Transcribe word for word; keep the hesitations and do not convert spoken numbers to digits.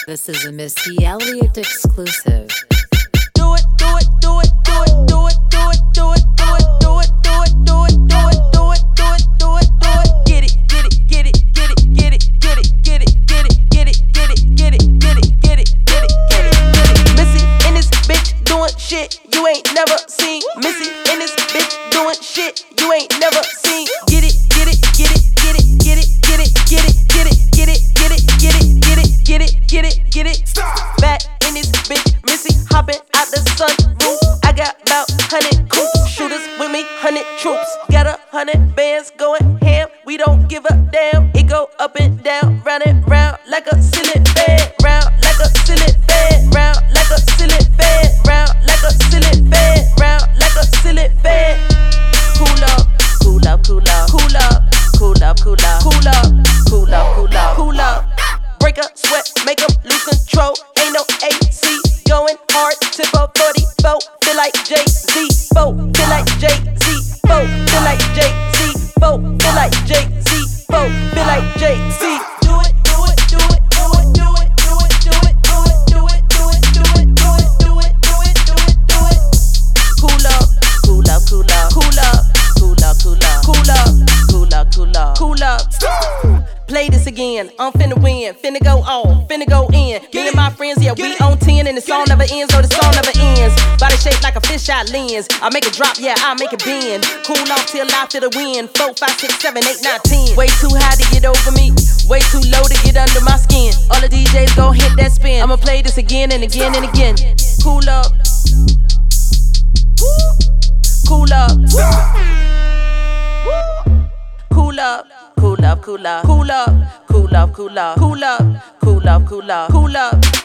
This is a Missy Elliott exclusive. Do it, do it, do it, do it, do it, do it, do it, do it, do it, do it, do it, do it, do it, do it, do it, do it. Get it, get it, get it, get it, get it, get it, get it, get it, get it, get it, get it, get it, get it, get it, get it, get it. Missy in this bitch doing shit you ain't never seen. Missy in this bitch doing shit you ain't never seen. Get it, get it, get it, get it, get it, get it, get it, get it, get it, get it, get it, get it, get it, get it, get it. Back in this bitch, Missy hopping out the sunroof. I got about hundred coops, shooters with me, hundred troops. Got a hundred bands going ham. We don't give a damn. It go up and down, round and round like a ceiling fan. Round like a ceiling fan. Round like a ceiling fan. Round like a ceiling fan. Round like a ceiling fan. Cool up, cool up, cool up, cool up, cool up, cool up, cool up, cool up, cool up, cool up. Break up, sweat, make 'em lose control. Ain't no A C going hard. Tempo forty-four, feel like Jay-Z. Four, feel like Jay-Z. Four, feel like Jay-Z. Four, feel like Jay-Z. Four, feel like Jay-Z. Do it, do it, do it, do it, do it, do it, do it, do it, do it, do it, do it, do it, do it, do it, do it, do it. Cool up, cool up, cool up, cool up, cool up, cool up, cool up, cool up, cool up, cool up. Play this again, I'm finna win, finna go on, finna go in. Me and my friends, yeah, we on ten, and the song never ends, oh, the song never ends. Body shaped like a fisheye lens, I make it drop, yeah, I make it bend. Cool off till I feel the wind. Four, five, six, seven, eight, nine, ten. Way too high to get over me, way too low to get under my skin. All the D Js gon' hit that spin. I'ma play this again and again and again. Cool up, cool up, cool up. Cool up, cool up, cool up, cool up, cool up, cool up, cool up, cool up, cool up.